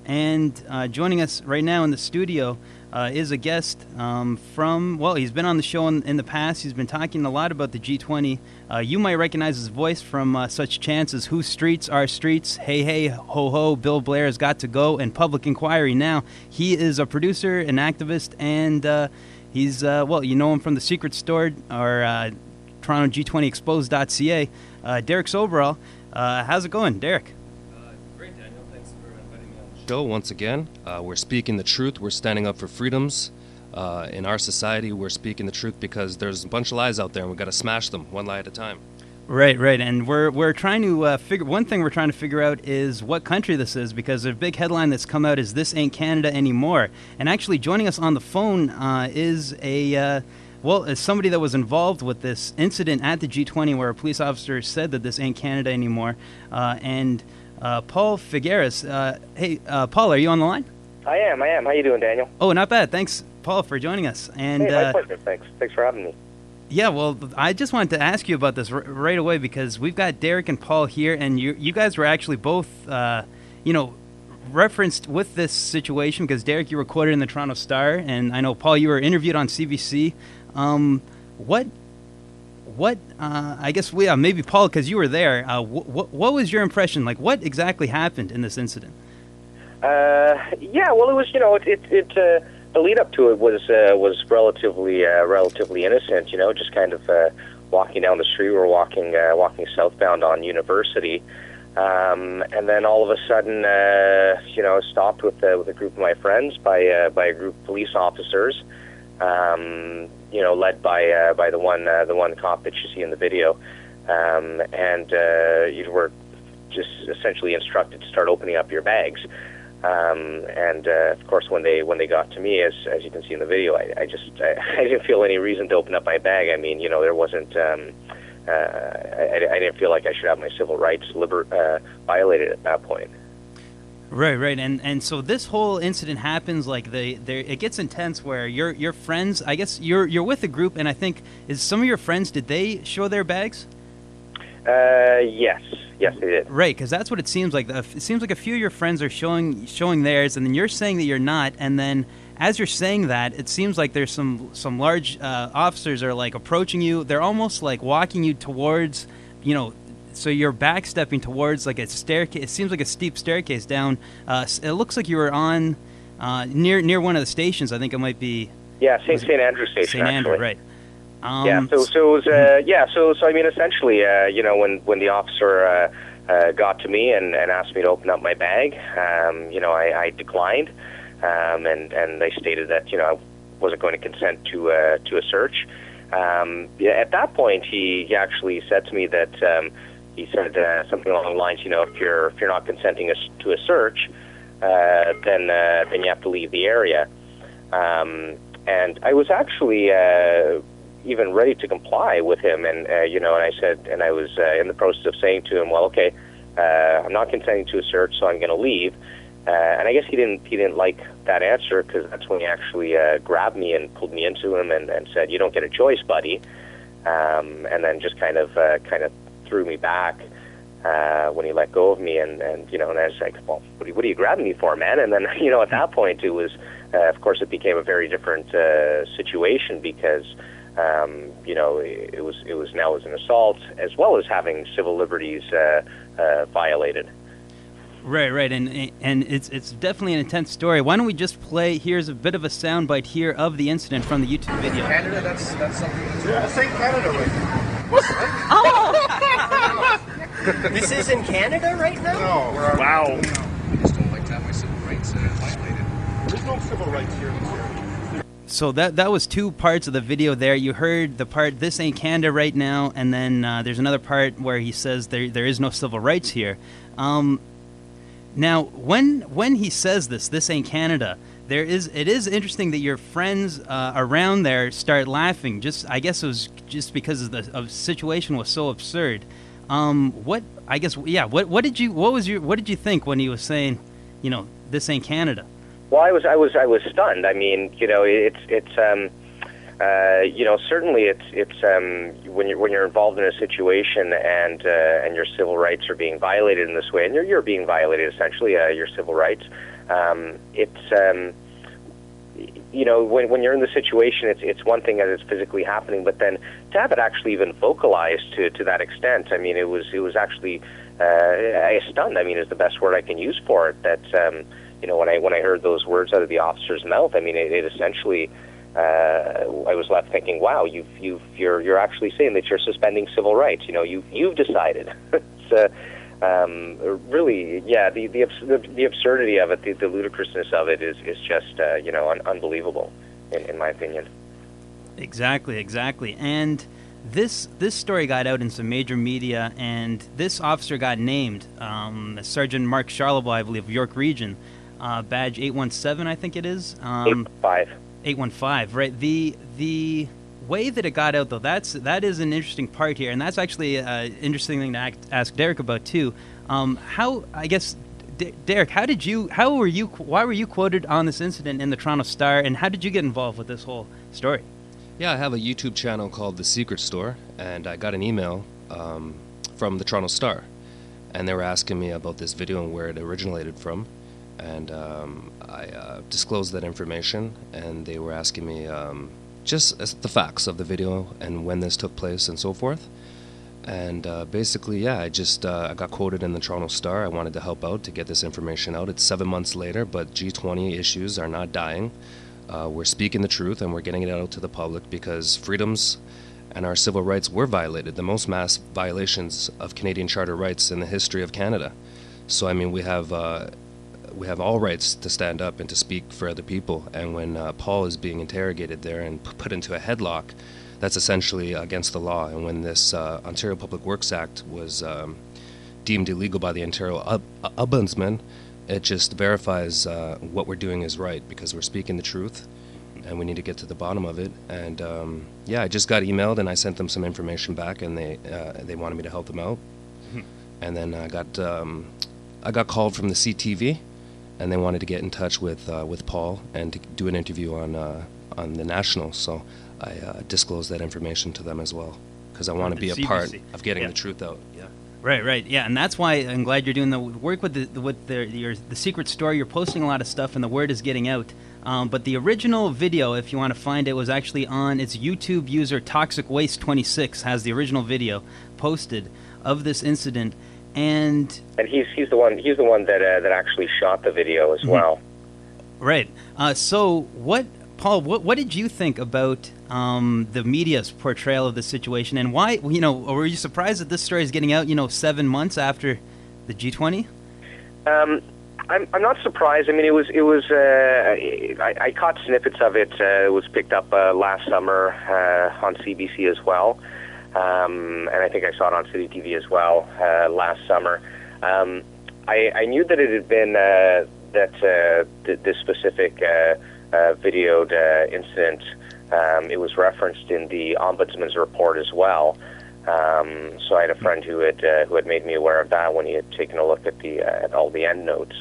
And joining us right now in the studio is a guest from, well, he's been on the show in the past. He's been talking a lot about the G20. You might recognize his voice from such chants as Whose Streets Are Streets, Hey Hey Ho Ho, Bill Blair Has Got to Go, and Public Inquiry. Now, he is a producer, an activist, and he's, well, you know him from The Secret Store or Toronto G20 Exposed.ca. Derek Soberall. How's it going, Derek? Great, Daniel. Thanks for inviting me on the show once again. We're speaking the truth. We're standing up for freedoms. In our society, we're speaking the truth because there's a bunch of lies out there, and we've got to smash them one lie at a time. Right, and we're trying to figure. One thing we're trying to figure out is what country this is, because a big headline that's come out is "This ain't Canada anymore." And actually, joining us on the phone is a. Well, as somebody that was involved with this incident at the G20 where a police officer said that this ain't Canada anymore, and Paul Figueres. Hey, Paul, are you on the line? I am. How you doing, Daniel? Oh, not bad. Thanks, Paul, for joining us. And hey, my pleasure. Thanks for having me. Yeah, well, I just wanted to ask you about this right away because we've got Derek and Paul here, and you guys were actually both, referenced with this situation because Derek, you were quoted in the Toronto Star, and I know, Paul, you were interviewed on CBC. I guess maybe Paul, because you were there. What was your impression? Like, what exactly happened in this incident? Yeah, well, it was, the lead up to it was relatively innocent. Just kind of walking down the street. We're walking southbound on University, and then all of a sudden, stopped with a group of my friends by a group of police officers. Led by the one cop that you see in the video, and you were just essentially instructed to start opening up your bags. And of course, when they got to me, as you can see in the video, I didn't feel any reason to open up my bag. I mean, there wasn't. I didn't feel like I should have my civil rights violated at that point. Right, and so this whole incident happens. Like it gets intense where your friends. I guess you're with a group, and I think is some of your friends. Did they show their bags? Yes, they did. Right, because that's what it seems like. It seems like a few of your friends are showing theirs, and then you're saying that you're not. And then as you're saying that, it seems like there's some large officers are like approaching you. They're almost like walking you towards, So you're backstepping towards like a staircase. It seems like a steep staircase down. It looks like you were on near one of the stations. I think it might be. Yeah, St. Andrew Station. St. Andrew, right? Yeah. So it was. So I mean, essentially, when the officer got to me and asked me to open up my bag, I declined, and I stated that I wasn't going to consent to a search. At that point, he actually said to me that. He said something along the lines, if you're not consenting to a search, then you have to leave the area. And I was actually even ready to comply with him, and and I said, and I was in the process of saying to him, well, okay, I'm not consenting to a search, so I'm going to leave. And I guess he didn't like that answer because that's when he actually grabbed me and pulled me into him and said, you don't get a choice, buddy. And then just kind of threw me back when he let go of me, and I was like, well, what are you grabbing me for, man? And then at that point it was, of course, it became a very different situation because it was now as an assault as well as having civil liberties violated. Right, and it's definitely an intense story. Why don't we just play? Here's a bit of a soundbite here of the incident from the YouTube video. Canada, that's something. This ain't Canada right now. Oh! This is in Canada right now? No. Wow. I just don't like to have my civil rights violated. There's no civil rights here in this area. So that was two parts of the video there. You heard the part, this ain't Canada right now, and then there's another part where he says there is no civil rights here. Now, when he says this ain't Canada, it is interesting that your friends around there start laughing. I guess it was just because the situation was so absurd. What did you think when he was saying, this ain't Canada? Well, I was stunned. I mean, certainly it's when you're involved in a situation and your civil rights are being violated in this way, and you're being violated essentially, your civil rights. It's when you're in the situation, it's one thing as it's physically happening, but then to have it actually even vocalized to that extent, I mean, it was actually stunned. I mean, is the best word I can use for it. That when I heard those words out of the officer's mouth, I mean, it essentially. I was left thinking, wow, you're actually saying that you're suspending civil rights. You've decided. It's really, yeah, the absurdity of it, the ludicrousness of it is just unbelievable, in my opinion. Exactly. And this story got out in some major media, and this officer got named Sergeant Mark Charlebois, I believe, York Region, badge 817, I think it is. 815, right? The way that it got out, though, that is an interesting part here, and that's actually an interesting thing to ask Derek about too. How, I guess, Derek, why were you quoted on this incident in the Toronto Star, and how did you get involved with this whole story? Yeah, I have a YouTube channel called The Secret Store, and I got an email from the Toronto Star, and they were asking me about this video and where it originated from. And I disclosed that information, and they were asking me just the facts of the video and when this took place and so forth. And basically, yeah, I got quoted in the Toronto Star. I wanted to help out to get this information out. It's 7 months later, but G20 issues are not dying. We're speaking the truth, and we're getting it out to the public because freedoms and our civil rights were violated, the most mass violations of Canadian Charter rights in the history of Canada. So, I mean, we have all rights to stand up and to speak for other people. And when Paul is being interrogated there and put into a headlock, that's essentially against the law. And when this Ontario Public Works Act was deemed illegal by the Ontario Ombudsman, it just verifies what we're doing is right, because we're speaking the truth and we need to get to the bottom of it. And I just got emailed, and I sent them some information back, and they wanted me to help them out. And then I got called from the CTV, and they wanted to get in touch with Paul and to do an interview on the National. So I disclosed that information to them as well, because I want to be a part of getting the truth out. Yeah. Right. Yeah, and that's why I'm glad you're doing the work with the Secret Story. You're posting a lot of stuff, and the word is getting out. But the original video, if you want to find it, was actually on its YouTube user Toxic Waste 26 has the original video posted of this incident. And he's the one that actually shot the video as well. Right. So Paul, what did you think about the media's portrayal of the situation, and why? Were you surprised that this story is getting out? 7 months after the G20. I'm not surprised. I mean, it was. I caught snippets of it. It was picked up last summer on CBC as well. And I think I saw it on City TV as well last summer. I knew that it had been this specific videoed incident. It was referenced in the Ombudsman's report as well. So I had a friend who had made me aware of that when he had taken a look at all the end notes.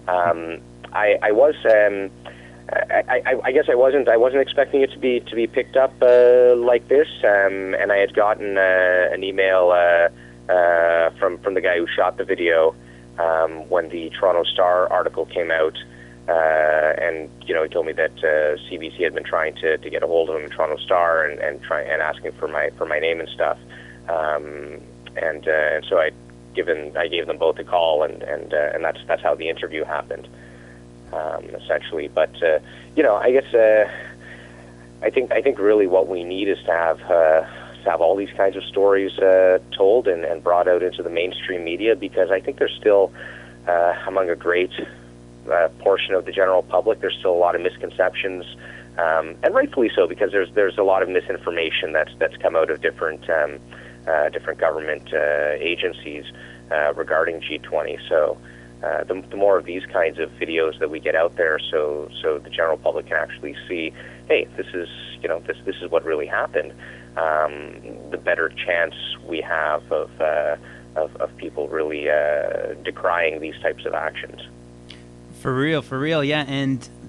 I guess I wasn't expecting it to be picked up like this, and I had gotten an email from the guy who shot the video when the Toronto Star article came out, and he told me that CBC had been trying to get a hold of him in Toronto Star and asking for my name and stuff, and so I gave them both a call, and that's how the interview happened. Essentially, but I guess I think really what we need is to have all these kinds of stories told and brought out into the mainstream media, because I think there's still among a great portion of the general public, there's still a lot of misconceptions, and rightfully so, because there's a lot of misinformation that's come out of different government agencies regarding G20. So. The more of these kinds of videos that we get out there, so the general public can actually see, hey, this is what really happened, the better chance we have of people really decrying these types of actions. For real, yeah. And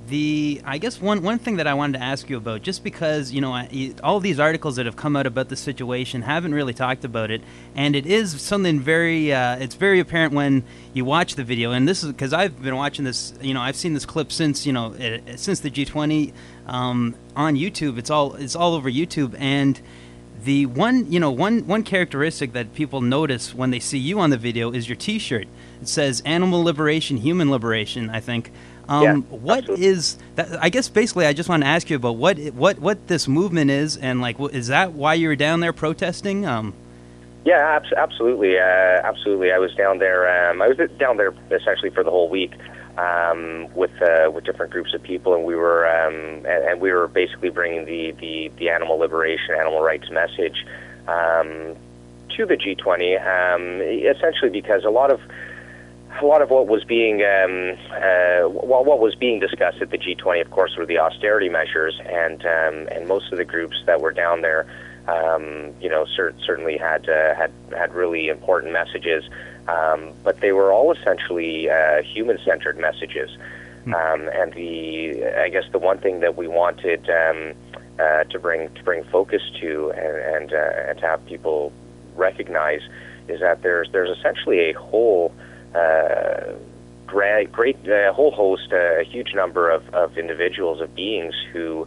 I guess one thing that I wanted to ask you about, just because, you know, all these articles that have come out about the situation haven't really talked about it, and it is something very, it's very apparent when you watch the video, and this is because I've been watching this, you know, I've seen this clip since, you know, since the G20 on YouTube. It's all over YouTube, and the one characteristic that people notice when they see you on the video is your T-shirt. It says "Animal Liberation, Human Liberation," I think. What absolutely. is that? I guess basically, I just want to ask you about what this movement is, and like, is that why you were down there protesting? Yeah, absolutely, absolutely. I was down there. I was down there essentially for the whole week with different groups of people, and we were basically bringing the animal liberation, animal rights message to the G20. Essentially, because a lot of what was being what was being discussed at the G20, of course, were the austerity measures, and most of the groups that were down there, you know, certainly had really important messages, but they were all essentially human-centered messages. And I guess the one thing that we wanted to bring focus to and to have people recognize is that there's essentially a whole whole host, a huge number of individuals, of beings who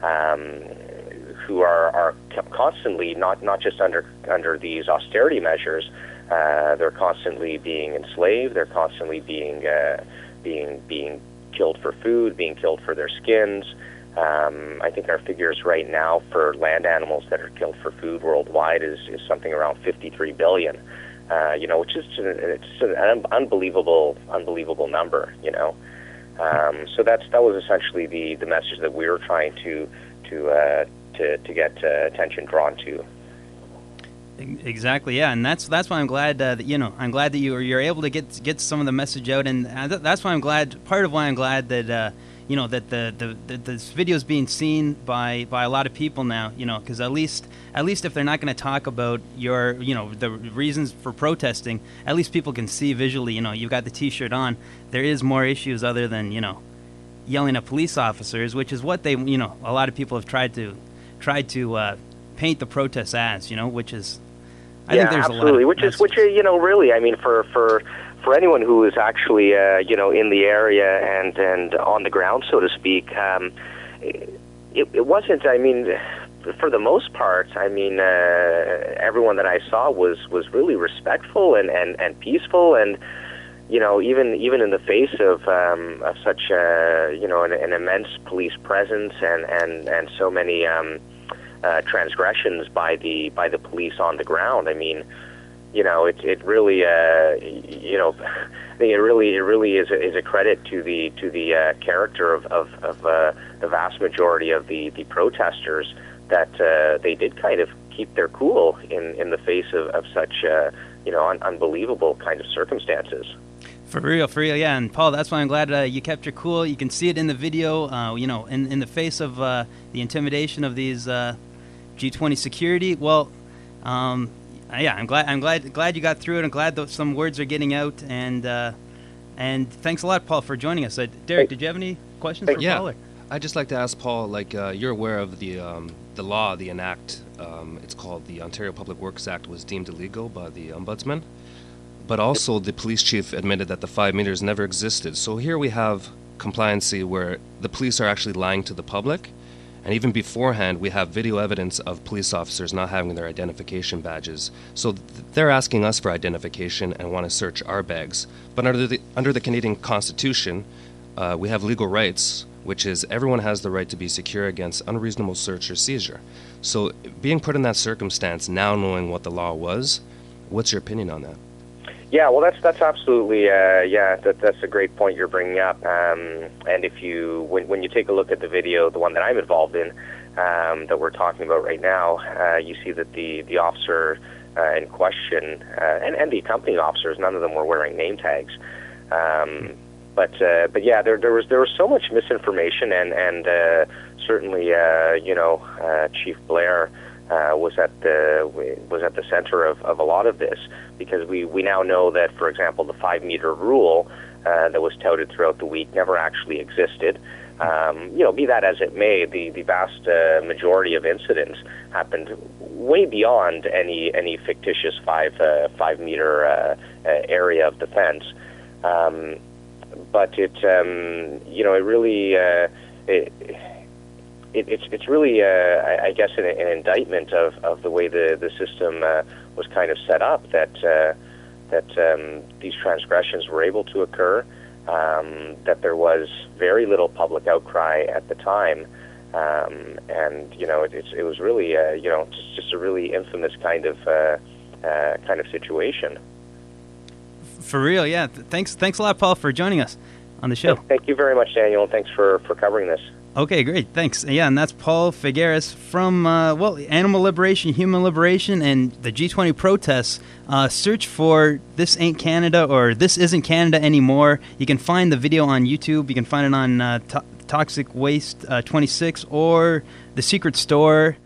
are constantly not just under these austerity measures. They're constantly being enslaved. They're constantly being killed for food, being killed for their skins. I think our figures right now for land animals that are killed for food worldwide is something around 53 billion. You know, which is an unbelievable number. You know, so that was essentially the message that we were trying to get attention drawn to. Exactly, yeah, and that's why I'm glad that I'm glad that you're able to get some of the message out, and that's why I'm glad. Part of why I'm glad that that this video is being seen by a lot of people now, because at least if they're not going to talk about your the reasons for protesting, at least people can see visually. You've got the T-shirt on. There is more issues other than yelling at police officers, which is what they a lot of people have tried to paint the protests as, which is. I think there's absolutely. A lot of which really, I mean, for anyone who is actually in the area and on the ground, so to speak, it wasn't. I mean, for the most part, I mean, everyone that I saw was really respectful and peaceful, and even in the face of such an immense police presence and so many transgressions by the police on the ground. I mean, it really, I think it really is a credit to the character of the vast majority of the protesters that they did kind of keep their cool in the face of such unbelievable kind of circumstances. For real, yeah. And Paul, that's why I'm glad you kept your cool. You can see it in the video, in the face of the intimidation of these G20 security. Well, yeah, I'm glad you got through it. I'm glad that some words are getting out, and thanks a lot, Paul, for joining us. Derek, did you have any questions for Paul? I'd just like to ask Paul, you're aware of the law, the enact, it's called the Ontario Public Works Act, was deemed illegal by the Ombudsman, but also the police chief admitted that the 5 meters never existed. So here we have compliancy where the police are actually lying to the public. And even beforehand, we have video evidence of police officers not having their identification badges. So they're asking us for identification and want to search our bags. But under the Canadian Constitution, we have legal rights, which is everyone has the right to be secure against unreasonable search or seizure. So being put in that circumstance, now knowing what the law was, what's your opinion on that? Yeah, well, that's absolutely that's a great point you're bringing up. And if when you take a look at the video, the one that I'm involved in, that we're talking about right now, you see that the officer in question and the accompanying officers, none of them were wearing name tags. But yeah, there was so much misinformation, and certainly Chief Blair was at the center of a lot of this, because we now know that, for example, the 5 meter rule that was touted throughout the week never actually existed. Be that as it may, the vast majority of incidents happened way beyond any fictitious 5 meter area of the fence. But it really it's really I guess an indictment of the way the system was kind of set up, that these transgressions were able to occur, that there was very little public outcry at the time, and it was really just a really infamous kind of situation. For real, yeah. Thanks a lot, Paul, for joining us on the show. Thank you very much, Daniel, and thanks for covering this. Okay, great. Thanks. Yeah, and that's Paul Figueres from, Animal Liberation, Human Liberation, and the G20 protests. Search for This Ain't Canada or This Isn't Canada Anymore. You can find the video on YouTube. You can find it on Toxic Waste 26 or The Secret Store.